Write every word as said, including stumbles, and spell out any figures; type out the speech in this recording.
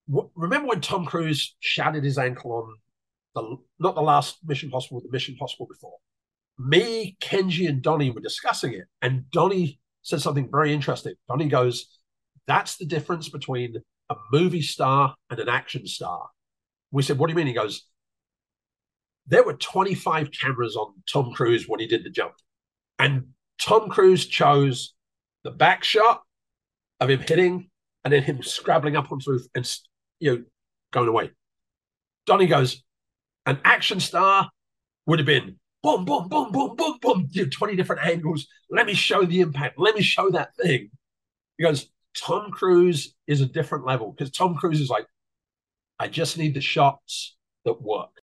w- remember when Tom Cruise shattered his ankle on the not the last Mission Possible, the Mission Possible before? Me, Kenji, and Donnie were discussing it, and Donnie said something very interesting. Donnie goes, "That's the difference between a movie star and an action star." We said, "What do you mean?" He goes, "There were twenty-five cameras on Tom Cruise when he did the jump, and Tom Cruise chose the back shot of him hitting, and then him scrabbling up onto the roof and you know going away." Donnie goes, "An action star would have been boom, boom, boom, boom, boom, boom, you know, twenty different angles. Let me show the impact. Let me show that thing." He goes, "Tom Cruise is a different level because Tom Cruise is like, I just need the shots that work."